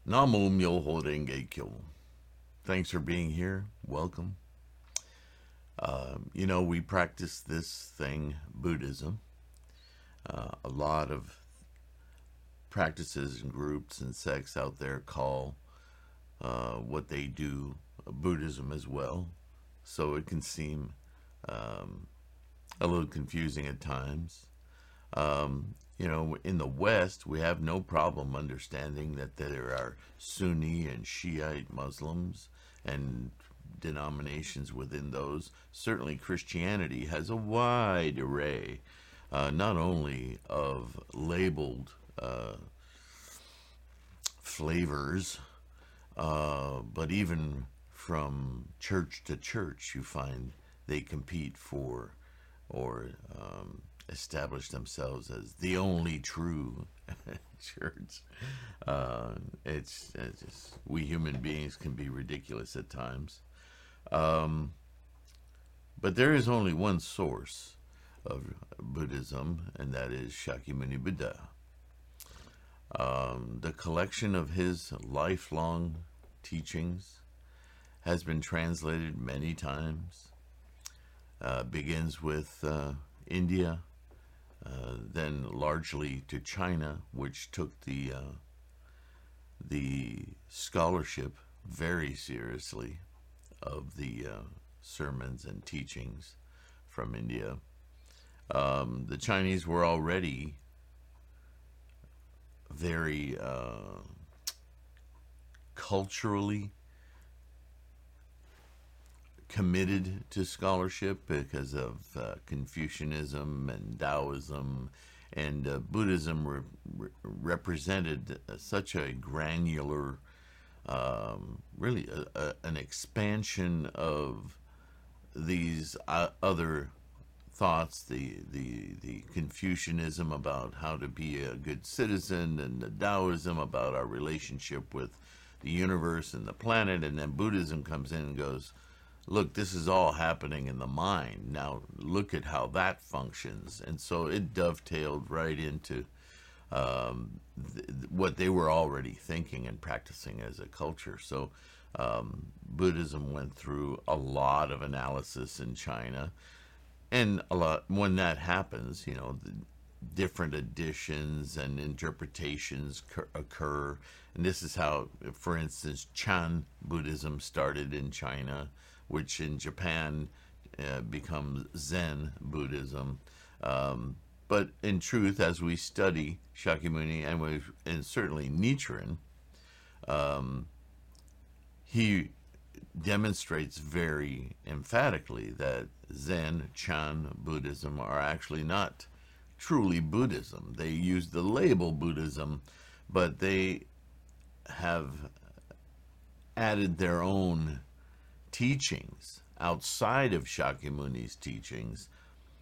Namu Myoho Renge Kyo. Thanks for being here. Welcome. We practice this thing, Buddhism. A lot of practices and groups and sects out there call what they do Buddhism as well. So it can seem a little confusing at times. In the West, we have no problem understanding that there are Sunni and Shiite Muslims and denominations within those. Certainly, Christianity has a wide array, not only of labeled flavors, but even from church to church, you find they compete for or establish themselves as the only true church. It's just, we human beings can be ridiculous at times. But there is only one source of Buddhism, and that is Shakyamuni Buddha. The collection of his lifelong teachings has been translated many times. Begins with India, then largely to China, which took the scholarship very seriously of the sermons and teachings from India. The Chinese were already very culturally committed to scholarship because of Confucianism and Taoism, and Buddhism represented such a granular, really an expansion of these other thoughts, the Confucianism about how to be a good citizen, and the Taoism about our relationship with the universe and the planet, and then Buddhism comes in and goes, look, this is all happening in the mind. Now look at how that functions. And so it dovetailed right into what they were already thinking and practicing as a culture. So Buddhism went through a lot of analysis in China. And a lot, when that happens, the different editions and interpretations occur. And this is how, for instance, Chan Buddhism started in China, which in Japan becomes Zen Buddhism. But in truth, as we study Shakyamuni and certainly Nichiren, he demonstrates very emphatically that Zen, Chan Buddhism are actually not truly Buddhism. They use the label Buddhism, but they have added their own teachings outside of Shakyamuni's teachings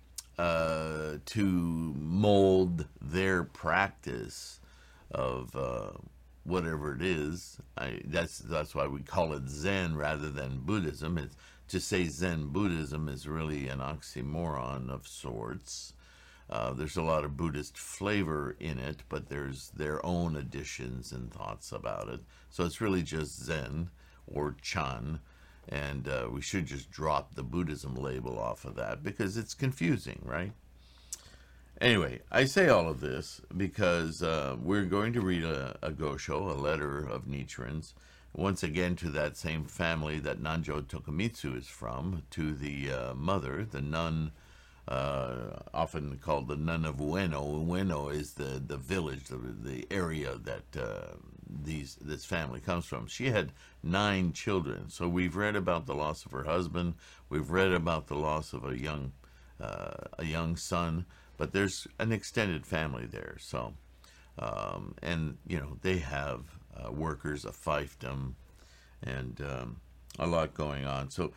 to mold their practice of whatever it is. That's why we call it Zen rather than Buddhism. To say Zen Buddhism is really an oxymoron of sorts. There's a lot of Buddhist flavor in it, but there's their own additions and thoughts about it. So it's really just Zen or Chan. And we should just drop the Buddhism label off of that because it's confusing, right? Anyway, I say all of this because we're going to read a Gosho, a letter of Nichiren's, once again to that same family that Nanjo Tokumitsu is from, to the mother, the nun, often called the Nun of Ueno. Ueno is the village, the area that this family comes from. She had 9 children, so we've read about the loss of her husband. We've read about the loss of a young son, but there's an extended family there. So, and they have workers, a fiefdom, and a lot going on. So,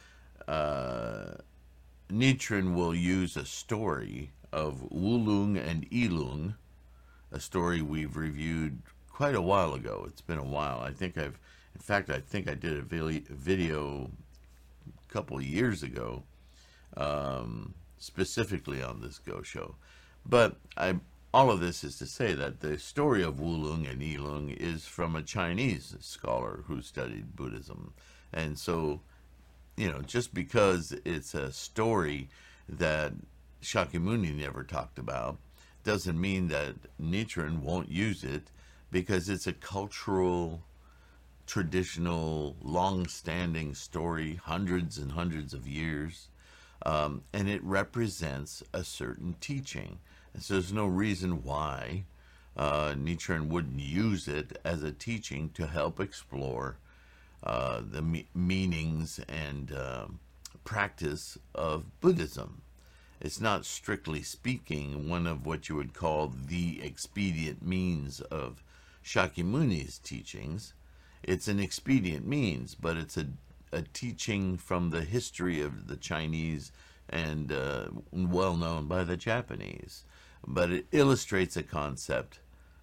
Nichiren will use a story of Wulung and Ilung, a story we've reviewed quite a while ago. It's been a while. I think I did a video a couple of years ago, specifically on this Gosho. But all of this is to say that the story of Wulung and Yilung is from a Chinese scholar who studied Buddhism. And so, just because it's a story that Shakyamuni never talked about doesn't mean that Nichiren won't use it, because it's a cultural, traditional, long-standing story, hundreds and hundreds of years, and it represents a certain teaching. And so there's no reason why Nichiren wouldn't use it as a teaching to help explore the meanings and practice of Buddhism. It's not, strictly speaking, one of what you would call the expedient means of Shakyamuni's teachings. It's an expedient means, but it's a teaching from the history of the Chinese and well known by the Japanese. But it illustrates a concept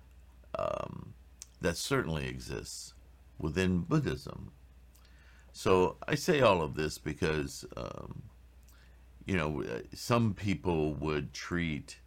that certainly exists within Buddhism. So I say all of this because, some people would treat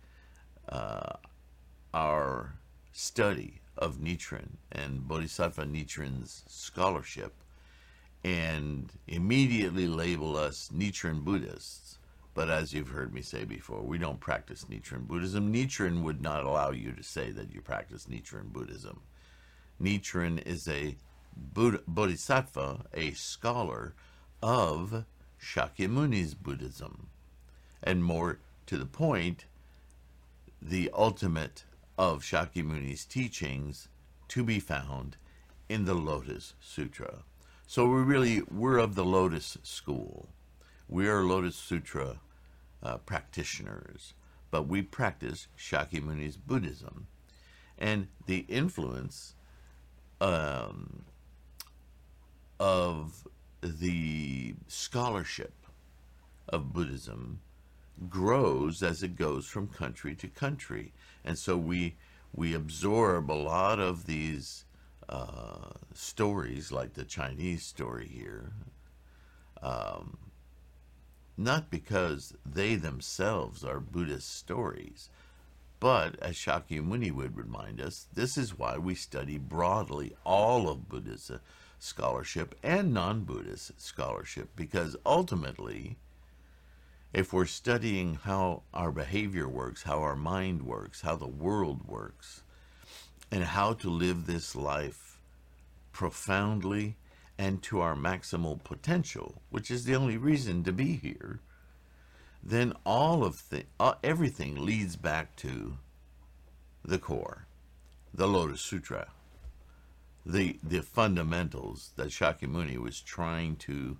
our study of Nichiren and Bodhisattva Nichiren's scholarship and immediately label us Nichiren Buddhists. But as you've heard me say before, we don't practice Nichiren Buddhism. Nichiren would not allow you to say that you practice Nichiren Buddhism. Nichiren is a Bodhisattva, a scholar of Shakyamuni's Buddhism. And more to the point, the ultimate of Shakyamuni's teachings to be found in the Lotus Sutra. So we're of the Lotus school. We are Lotus Sutra practitioners, but we practice Shakyamuni's Buddhism. And the influence of the scholarship of Buddhism grows as it goes from country to country. And so we absorb a lot of these stories, like the Chinese story here, not because they themselves are Buddhist stories, but as Shakyamuni would remind us, this is why we study broadly all of Buddhist scholarship and non-Buddhist scholarship, because ultimately, if we're studying how our behavior works, how our mind works, how the world works, and how to live this life profoundly and to our maximal potential, which is the only reason to be here, then everything leads back to the core, the Lotus Sutra, the fundamentals that Shakyamuni was trying to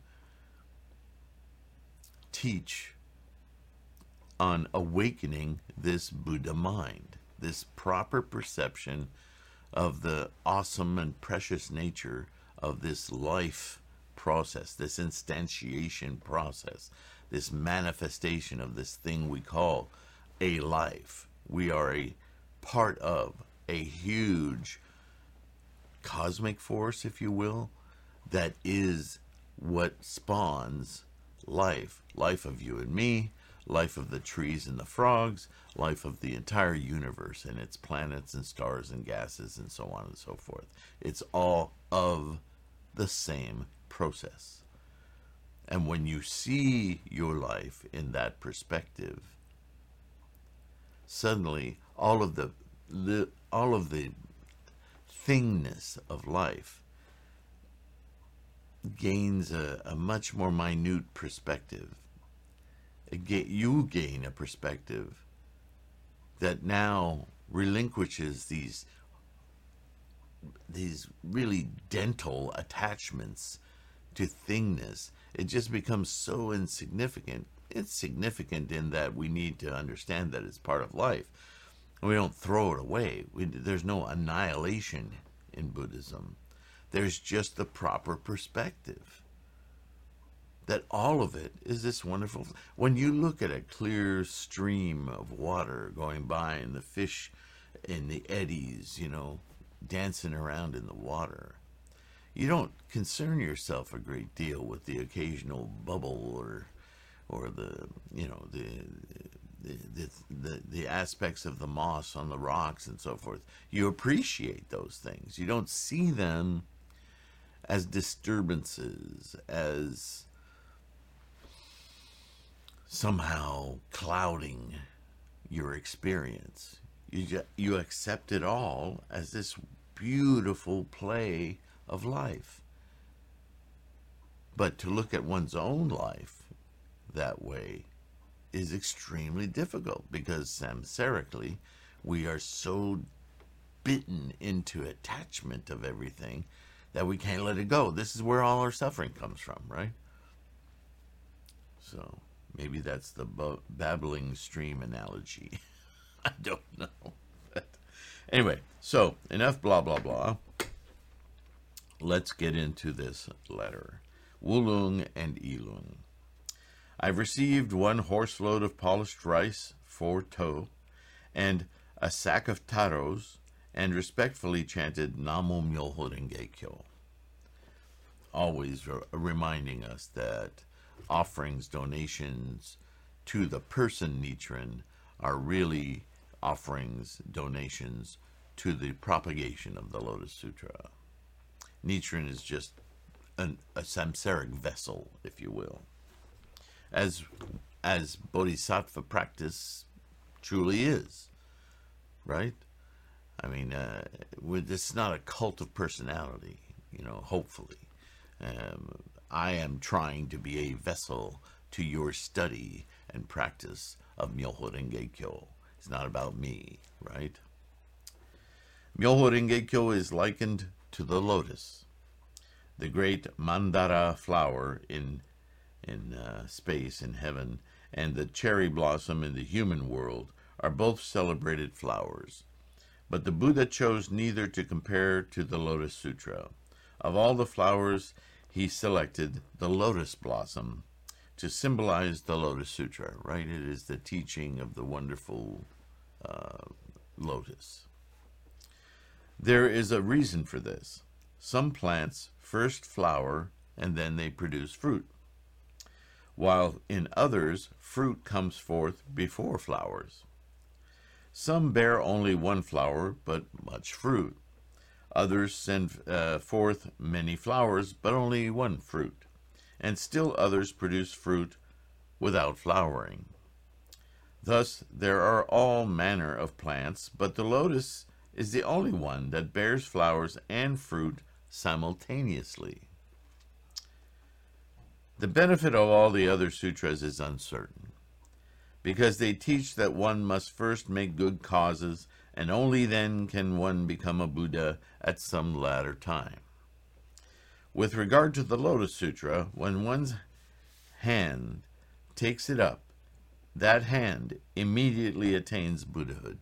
teach on awakening this Buddha mind, this proper perception of the awesome and precious nature of this life process, this instantiation process, this manifestation of this thing we call a life. We are a part of a huge cosmic force, if you will, that is what spawns life. Life of you and me, life of the trees and the frogs, life of the entire universe and its planets and stars and gases and so on and so forth. It's all of the same process. And when you see your life in that perspective, suddenly all of the thingness of life gains a much more minute perspective. You gain a perspective that now relinquishes these really dental attachments to thingness. It just becomes so insignificant. It's significant in that we need to understand that it's part of life. We don't throw it away. There's no annihilation in Buddhism. There's just the proper perspective that all of it is this wonderful. When you look at a clear stream of water going by and the fish in the eddies, dancing around in the water, you don't concern yourself a great deal with the occasional bubble or the the aspects of the moss on the rocks and so forth. You appreciate those things. You don't see them as disturbances, as somehow clouding your experience. You accept it all as this beautiful play of life. But to look at one's own life that way is extremely difficult, because samsarically we are so bitten into attachment of everything that we can't let it go. This is where all our suffering comes from, right? So maybe that's the babbling stream analogy. I don't know. But anyway, so enough blah, blah, blah. Let's get into this letter. Wulung and Ilung. I've received 1 horseload of polished rice, 4 to, and a sack of taros, and respectfully chanted Namo Myoho Renge Kyo. Always reminding us that offerings, donations to the person Nichiren are really offerings, donations to the propagation of the Lotus Sutra. Nichiren is just a samsaric vessel, if you will. As bodhisattva practice truly is, right? I mean, it's not a cult of personality, hopefully. I am trying to be a vessel to your study and practice of Myoho Renge Kyo. It's not about me, right? Myoho Renge Kyo is likened to the lotus, the great mandara flower in space, in heaven, and the cherry blossom in the human world are both celebrated flowers. But the Buddha chose neither to compare to the Lotus Sutra. Of all the flowers, he selected the lotus blossom to symbolize the Lotus Sutra, right? It is the teaching of the wonderful lotus. There is a reason for this. Some plants first flower and then they produce fruit, while in others, fruit comes forth before flowers. Some bear only 1 flower, but much fruit. Others send forth many flowers, but only 1 fruit. And still others produce fruit without flowering. Thus, there are all manner of plants, but the lotus is the only one that bears flowers and fruit simultaneously. The benefit of all the other sutras is uncertain, because they teach that one must first make good causes, and only then can one become a Buddha at some latter time. With regard to the Lotus Sutra, when one's hand takes it up, that hand immediately attains Buddhahood.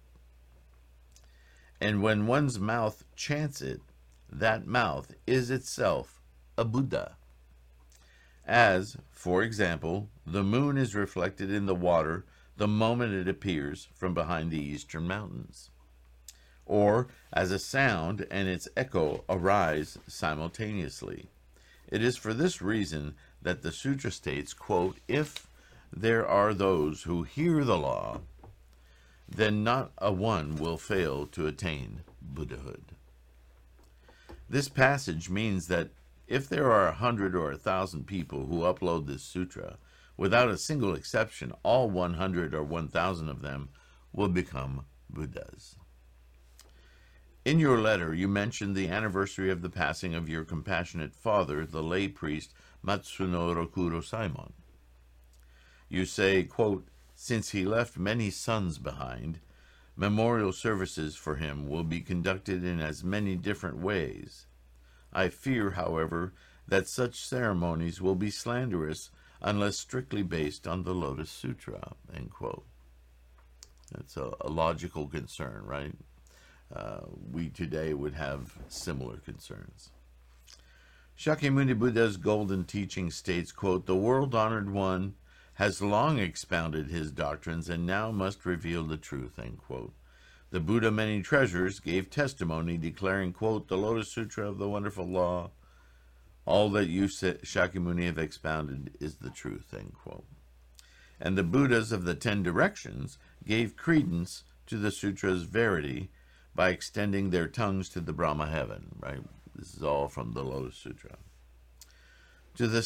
And when one's mouth chants it, that mouth is itself a Buddha. As, for example, the moon is reflected in the water the moment it appears from behind the eastern mountains, or as a sound and its echo arise simultaneously. It is for this reason that the sutra states, quote, if there are those who hear the law, then not a one will fail to attain Buddhahood. This passage means that if there are 100 or 1,000 people who upload this sutra, without a single exception, all 100 or 1,000 of them will become Buddhas. In your letter, you mentioned the anniversary of the passing of your compassionate father, the lay priest Matsuno Rokuro Saimon. You say, quote, since he left many sons behind, memorial services for him will be conducted in as many different ways. I fear, however, that such ceremonies will be slanderous unless strictly based on the Lotus Sutra, end quote. That's a logical concern, right? We today would have similar concerns. Shakyamuni Buddha's golden teaching states, quote, the world-honored one has long expounded his doctrines and now must reveal the truth, end quote. The Buddha Many Treasures gave testimony declaring, quote, the Lotus Sutra of the Wonderful Law, all that you, Shakyamuni, have expounded is the truth, end quote. and the Buddhas of the 10 directions gave credence to the sutra's verity by extending their tongues to the Brahma heaven, right? This is all from the Lotus Sutra. To the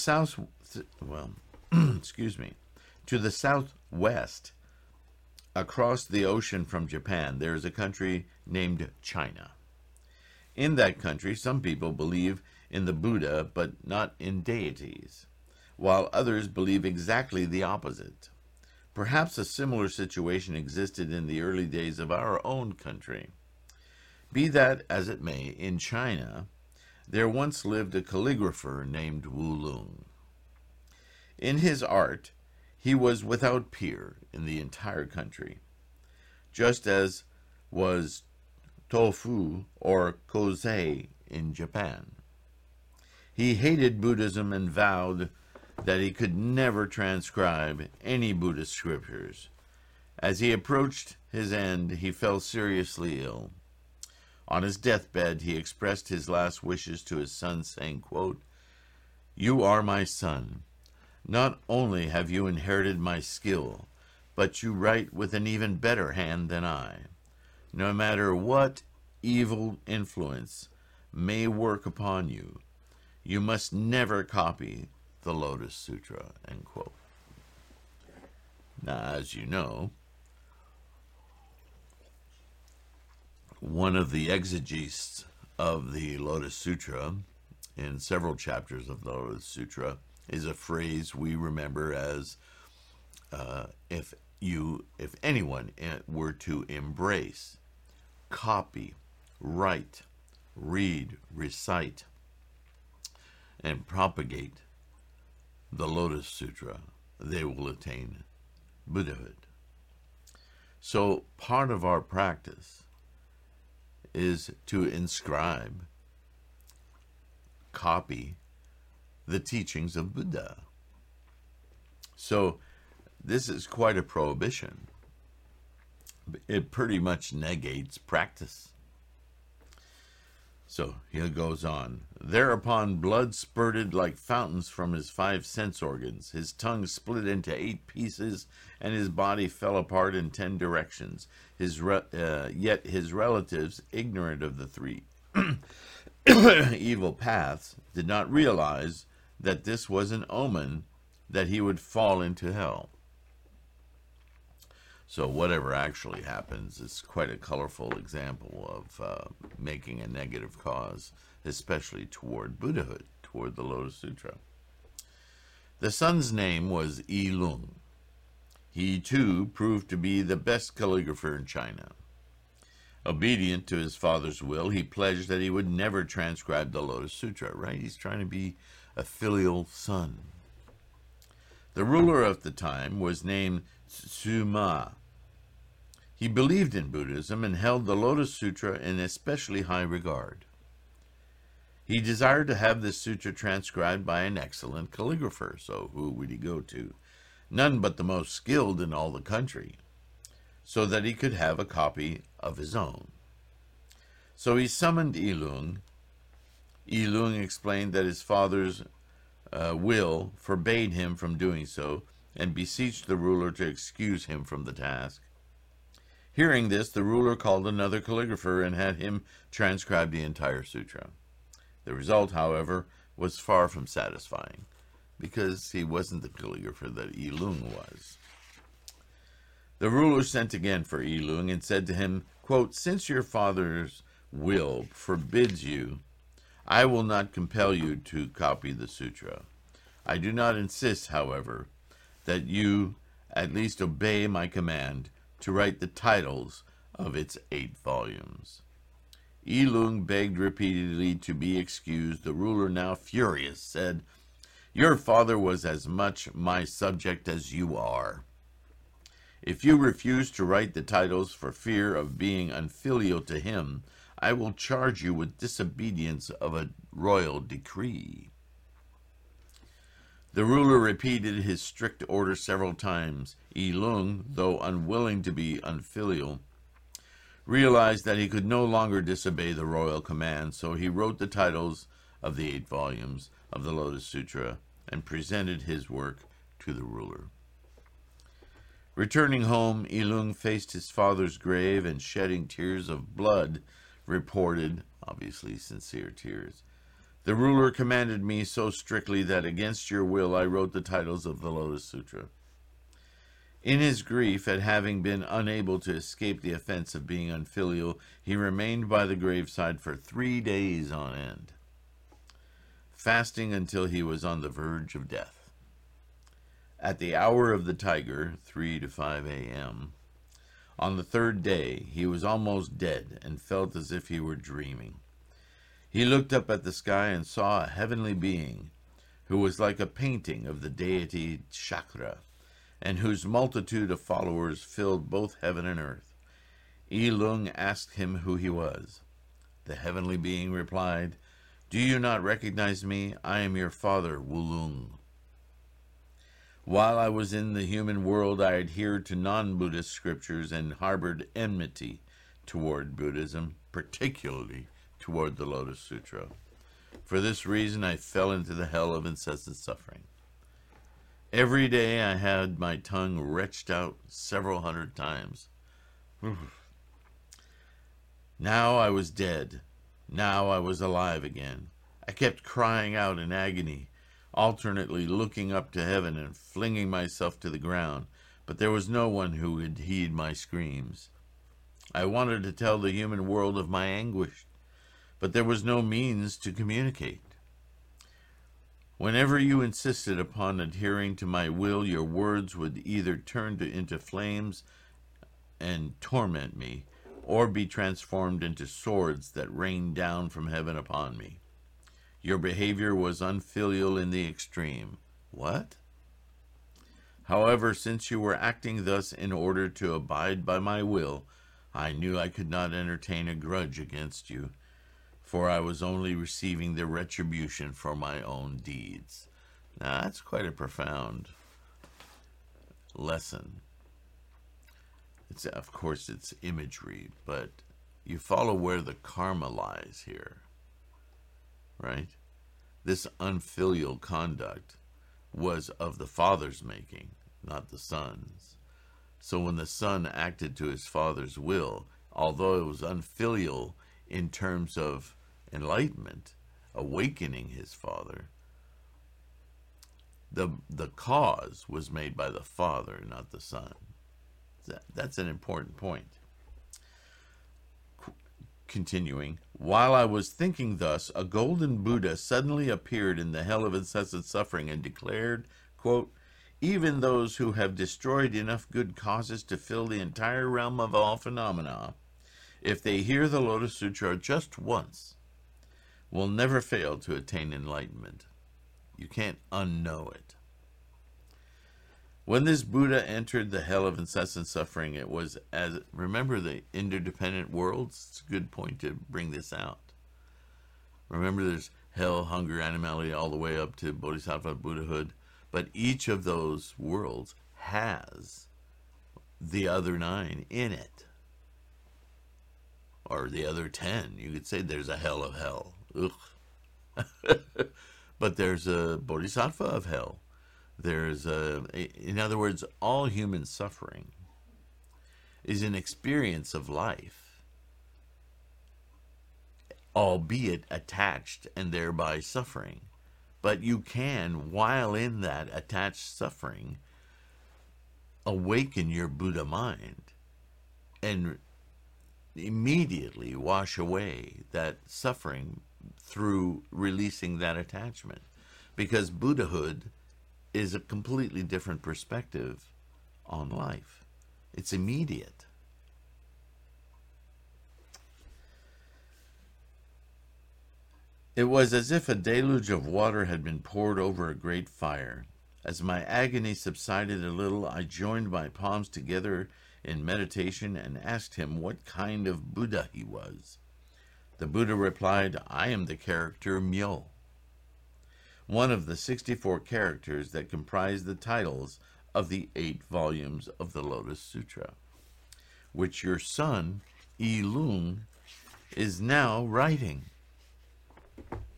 to the southwest, across the ocean from Japan, there is a country named China. In that country, some people believe in the Buddha, but not in deities, while others believe exactly the opposite. Perhaps a similar situation existed in the early days of our own country. Be that as it may, in China, there once lived a calligrapher named Wu Lung. In his art, he was without peer in the entire country, just as was Tofu or Kosei in Japan. He hated Buddhism and vowed that he could never transcribe any Buddhist scriptures. As he approached his end, he fell seriously ill. On his deathbed, he expressed his last wishes to his son, saying, quote, "You are my son. Not only have you inherited my skill, but you write with an even better hand than I. No matter what evil influence may work upon you, you must never copy the Lotus Sutra," end quote. Now, as you know, one of the exegetes of the Lotus Sutra, in several chapters of the Lotus Sutra, is a phrase we remember as, if anyone were to embrace, copy, write, read, recite, and propagate the Lotus Sutra, they will attain Buddhahood. So part of our practice is to inscribe, copy the teachings of Buddha. So this is quite a prohibition. It pretty much negates practice. So he goes on. Thereupon blood spurted like fountains from his 5 sense organs. His tongue split into 8 pieces, and his body fell apart in 10 directions. Yet his relatives, ignorant of the 3 evil paths, did not realize that this was an omen that he would fall into hell. So whatever actually happens is quite a colorful example of making a negative cause, especially toward Buddhahood, toward the Lotus Sutra. The son's name was Yi Lung. He, too, proved to be the best calligrapher in China. Obedient to his father's will, he pledged that he would never transcribe the Lotus Sutra, right? He's trying to be a filial son. The ruler of the time was named Sima. He believed in Buddhism and held the Lotus Sutra in especially high regard. He desired to have this sutra transcribed by an excellent calligrapher, so who would he go to? None but the most skilled in all the country, so that he could have a copy of his own. So he summoned Yi Lung. Yi Lung explained that his father's will forbade him from doing so, and beseeched the ruler to excuse him from the task. Hearing this, the ruler called another calligrapher and had him transcribe the entire sutra. The result, however, was far from satisfying, because he wasn't the calligrapher that Yi Lung was. The ruler sent again for Yi Lung and said to him, quote, "Since your father's will forbids you, I will not compel you to copy the sutra. I do not insist, however, that you at least obey my command to write the titles of its 8 volumes. Yi Lung begged repeatedly to be excused. The ruler, now furious, said, "Your father was as much my subject as you are. If you refuse to write the titles for fear of being unfilial to him, I will charge you with disobedience of a royal decree." The ruler repeated his strict order several times. Yi Lung, though unwilling to be unfilial, realized that he could no longer disobey the royal command, so he wrote the titles of the 8 volumes of the Lotus Sutra and presented his work to the ruler. Returning home, Ilung faced his father's grave and shedding tears of blood, reported, obviously sincere tears, "The ruler commanded me so strictly that against your will I wrote the titles of the Lotus Sutra." In his grief at having been unable to escape the offense of being unfilial, he remained by the graveside for 3 days on end, fasting until he was on the verge of death. At the hour of the tiger, 3 to 5 a.m., on the 3rd day, he was almost dead and felt as if he were dreaming. He looked up at the sky and saw a heavenly being who was like a painting of the deity Chakra, and whose multitude of followers filled both heaven and earth. Ilung asked him who he was. The heavenly being replied, "Do you not recognize me? I am your father, Wulung. While I was in the human world, I adhered to non-Buddhist scriptures and harbored enmity toward Buddhism, particularly toward the Lotus Sutra. For this reason, I fell into the hell of incessant suffering. Every day I had my tongue retched out several hundred times. Now I was dead. Now I was alive again. I kept crying out in agony, alternately looking up to heaven and flinging myself to the ground, but there was no one who would heed my screams. I wanted to tell the human world of my anguish, but there was no means to communicate. Whenever you insisted upon adhering to my will, your words would either turn into flames and torment me, or be transformed into swords that rained down from heaven upon me. Your behavior was unfilial in the extreme." What? "However, since you were acting thus in order to abide by my will, I knew I could not entertain a grudge against you, for I was only receiving the retribution for my own deeds." Now, that's quite a profound lesson. Of course, it's imagery, but you follow where the karma lies here, right? This unfilial conduct was of the father's making, not the son's. So when the son acted to his father's will, although it was unfilial in terms of enlightenment, awakening his father, the cause was made by the father, not the son. That's an important point. Continuing, "While I was thinking thus, a golden Buddha suddenly appeared in the hell of incessant suffering and declared, quote, 'Even those who have destroyed enough good causes to fill the entire realm of all phenomena, if they hear the Lotus Sutra just once, will never fail to attain enlightenment. You can't unknow it.' When this Buddha entered the hell of incessant suffering, it was as, remember the interdependent worlds? It's a good point to bring this out. Remember there's hell, hunger, animality, all the way up to Bodhisattva, Buddhahood. But each of those worlds has the other 9 in it. Or the other 10. You could say there's a hell of hell. Ugh. But there's a Bodhisattva of hell. There's in other words, all human suffering is an experience of life, albeit attached and thereby suffering. But you can, while in that attached suffering, awaken your Buddha mind and immediately wash away that suffering through releasing that attachment. Because Buddhahood is a completely different perspective on life. It's immediate. It was as if a deluge of water had been poured over a great fire. As my agony subsided a little, I joined my palms together in meditation and asked him what kind of Buddha he was. The Buddha replied, "I am the character Myo, one of the 64 characters that comprise the titles of the 8 volumes of the Lotus Sutra, which your son, Ilung, is now writing.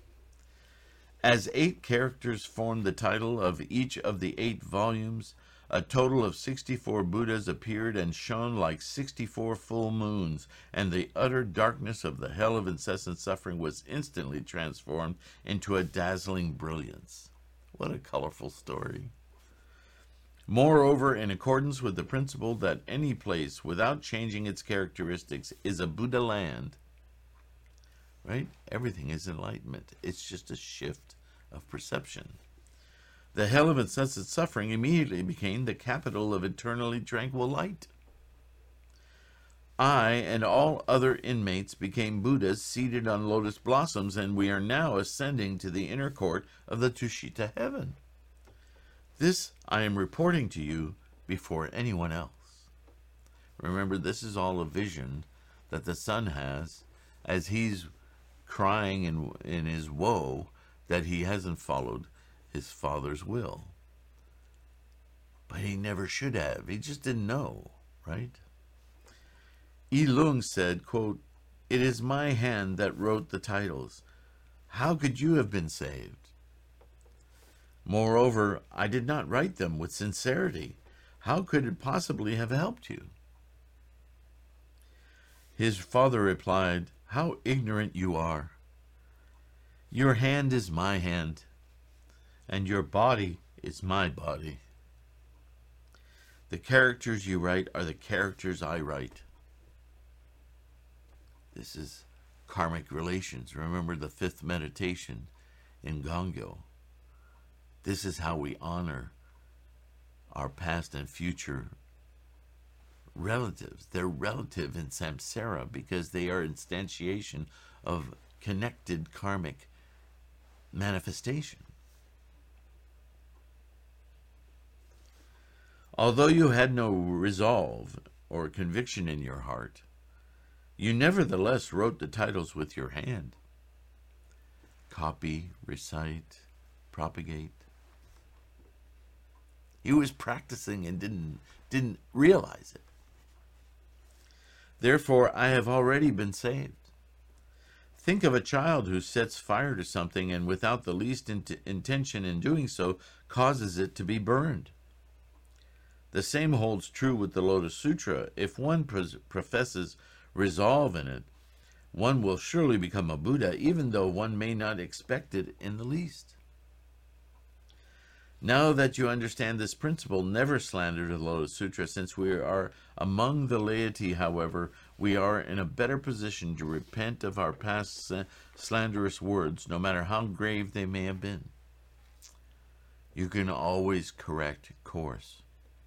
As 8 characters form the title of each of the 8 volumes, A total of 64 Buddhas appeared and shone like 64 full moons, and the utter darkness of the hell of incessant suffering was instantly transformed into a dazzling brilliance. What a colorful story. Moreover, in accordance with the principle that any place without changing its characteristics is a Buddha land, right? Everything is enlightenment. It's just a shift of perception. The hell of incessant suffering immediately became the capital of eternally tranquil light. I and all other inmates became Buddhas seated on lotus blossoms, and we are now ascending to the inner court of the Tushita heaven. This I am reporting to you before anyone else. Remember, this is all a vision that the son has as he's crying in his woe that he hasn't followed his father's will. But he never should have. He just didn't know, right? Yi Lung said, quote, "It is my hand that wrote the titles. How could you have been saved? Moreover, I did not write them with sincerity. How could it possibly have helped you?" His father replied, "How ignorant you are. Your hand is my hand, and your body is my body. The characters you write are the characters I write." This is karmic relations. Remember the fifth meditation in Gongyo. This is how we honor our past and future relatives. They're relative in samsara because they are instantiation of connected karmic manifestation. Although you had no resolve or conviction in your heart, you nevertheless wrote the titles with your hand. Copy, recite, propagate. He was practicing and didn't realize it. Therefore, I have already been saved. Think of a child who sets fire to something and without the least intention in doing so causes it to be burned. The same holds true with the Lotus Sutra. If one professes resolve in it, one will surely become a Buddha, even though one may not expect it in the least. Now that you understand this principle, never slander the Lotus Sutra. Since we are among the laity, however, we are in a better position to repent of our past slanderous words, no matter how grave they may have been. You can always correct course.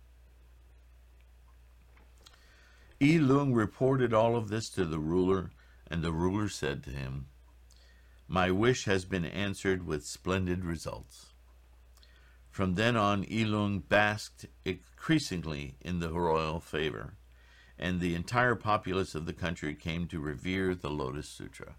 Yi Lung reported all of this to the ruler, and the ruler said to him, "My wish has been answered with splendid results." From then on, Yi Lung basked increasingly in the royal favor, and the entire populace of the country came to revere the Lotus Sutra.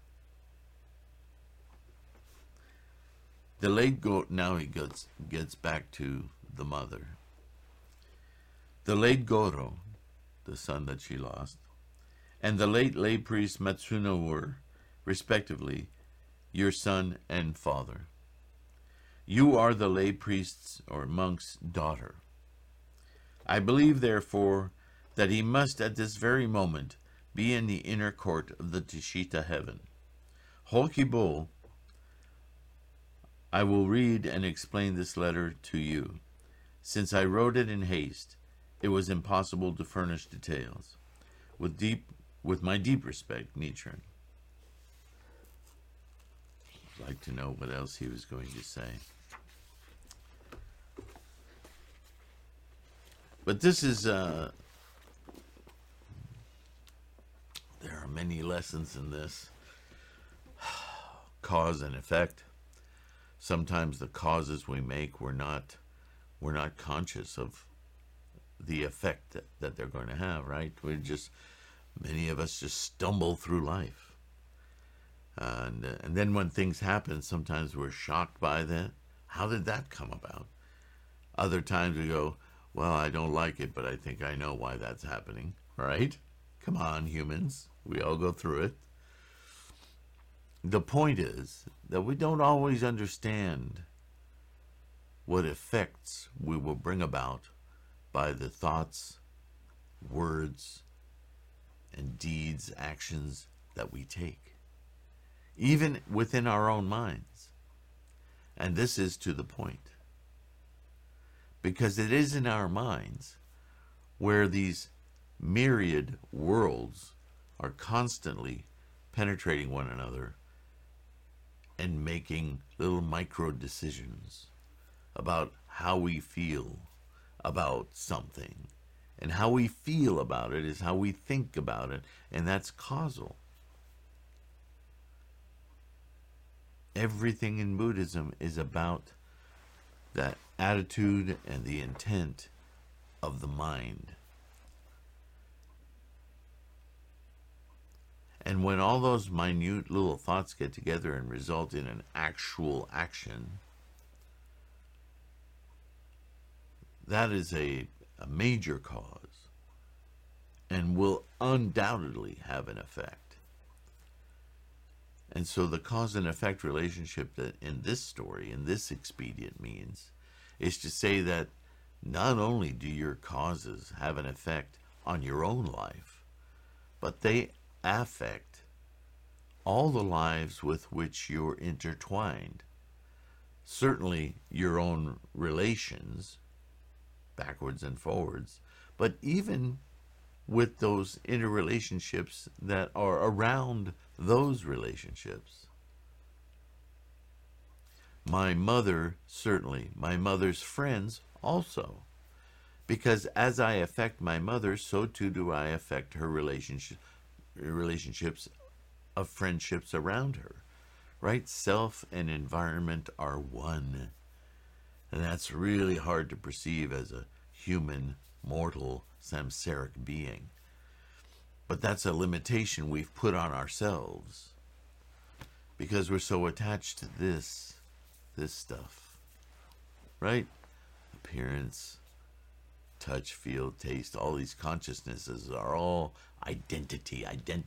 The late now he gets back to the mother. The late Goro, the son that she lost, and the late lay priest Matsuno were, respectively, your son and father. You are the lay priest's or monk's daughter. I believe, therefore, that he must at this very moment be in the inner court of the Tushita heaven. Holkibo, I will read and explain this letter to you. Since I wrote it in haste, it was impossible to furnish details. With my deep respect, Nichiren. I'd like to know what else he was going to say. But this is, there are many lessons in this. Cause and effect. Sometimes the causes we make, we're not conscious of the effect that they're going to have, right? Many of us just stumble through life. And then when things happen, sometimes we're shocked by that. How did that come about? Other times we go, well, I don't like it, but I think I know why that's happening, right? Come on, humans. We all go through it. The point is that we don't always understand what effects we will bring about by the thoughts, words, and deeds, actions that we take, even within our own minds. And this is to the point, because it is in our minds where these myriad worlds are constantly penetrating one another and making little micro decisions about how we feel about something. And how we feel about it is how we think about it, and that's causal. Everything in Buddhism is about that attitude and the intent of the mind. And when all those minute little thoughts get together and result in an actual action, that is a major cause and will undoubtedly have an effect. And so the cause and effect relationship that in this story, in this expedient means, is to say that not only do your causes have an effect on your own life, but they affect all the lives with which you're intertwined. Certainly your own relations, backwards and forwards, but even with those interrelationships that are around those relationships. My mother, certainly. My mother's friends also. Because as I affect my mother, so too do I affect her relationships of friendships around her. Right? Self and environment are one. And that's really hard to perceive as a human, mortal, samsaric being. But that's a limitation we've put on ourselves because we're so attached to this stuff, right? Appearance, touch, feel, taste, all these consciousnesses are all identity.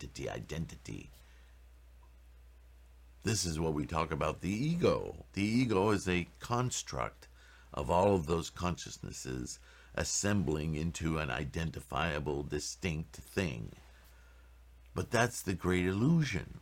This is what we talk about the ego. The ego is a construct of all of those consciousnesses assembling into an identifiable, distinct thing. But that's the great illusion.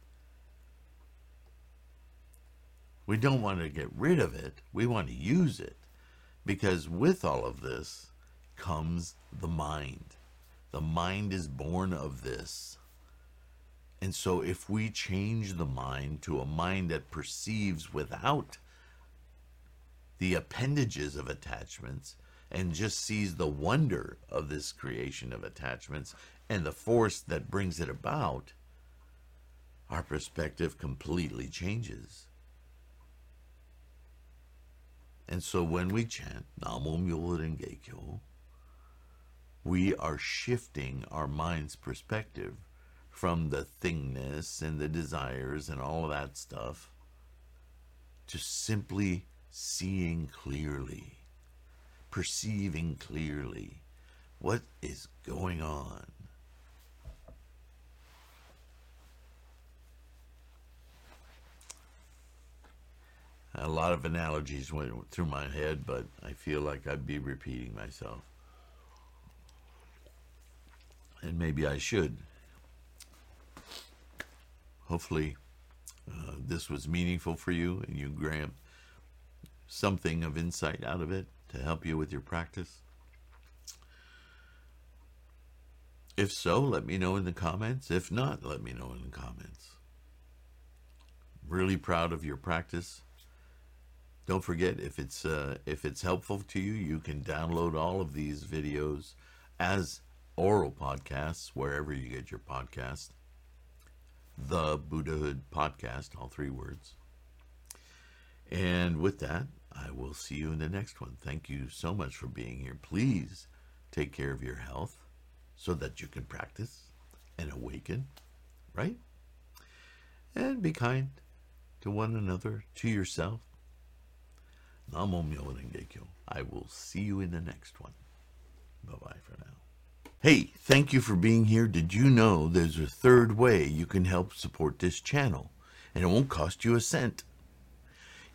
We don't want to get rid of it. We want to use it. Because with all of this comes the mind. The mind is born of this. And so if we change the mind to a mind that perceives without the appendages of attachments and just sees the wonder of this creation of attachments and the force that brings it about, our perspective completely changes. And so when we chant Namo Myoho Renge Kyo, we are shifting our mind's perspective from the thingness and the desires and all of that stuff to simply seeing clearly, perceiving clearly what is going on. A lot of analogies went through my head, but I feel like I'd be repeating myself. And maybe I should. Hopefully this was meaningful for you and you grab something of insight out of it to help you with your practice. If so, let me know in the comments. If not, let me know in the comments. Really proud of your practice. Don't forget, if it's helpful to you, you can download all of these videos as oral podcasts wherever you get your podcast. The Buddhahood Podcast, all 3 words. And with that, I will see you in the next one. Thank you so much for being here. Please take care of your health so that you can practice and awaken, right? And be kind to one another, to yourself. Namo Myoho Renge Kyo. I will see you in the next one. Bye-bye for now. Hey, thank you for being here. Did you know there's a third way you can help support this channel? And it won't cost you a cent. Yep,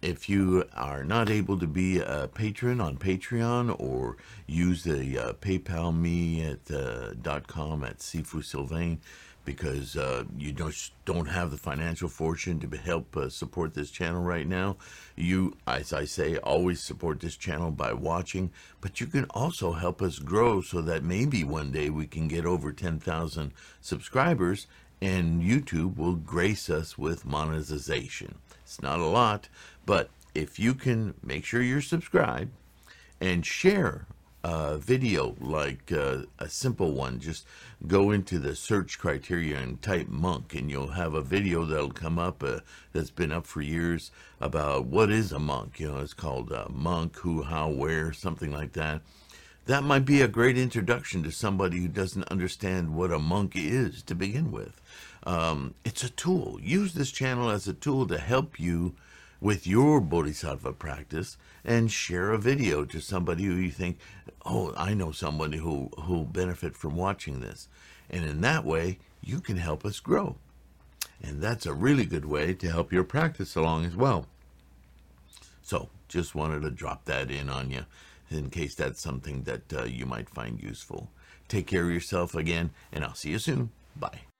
if you are not able to be a patron on Patreon or use the PayPal me at .com at Sifu Sylvain, because you don't have the financial fortune to help support this channel right now, you, as I say, always support this channel by watching, but you can also help us grow so that maybe one day we can get over 10,000 subscribers and YouTube will grace us with monetization. It's not a lot, but if you can make sure you're subscribed and share a video like a simple one, just go into the search criteria and type monk, and you'll have a video that'll come up that's been up for years about what is a monk. You know, it's called monk, who, how, where, something like that. That might be a great introduction to somebody who doesn't understand what a monk is to begin with. It's a tool. Use this channel as a tool to help you with your bodhisattva practice, and share a video to somebody who you think, oh, I know somebody who'll benefit from watching this. And in that way, you can help us grow. And that's a really good way to help your practice along as well. So just wanted to drop that in on you in case that's something that you might find useful. Take care of yourself again, and I'll see you soon. Bye.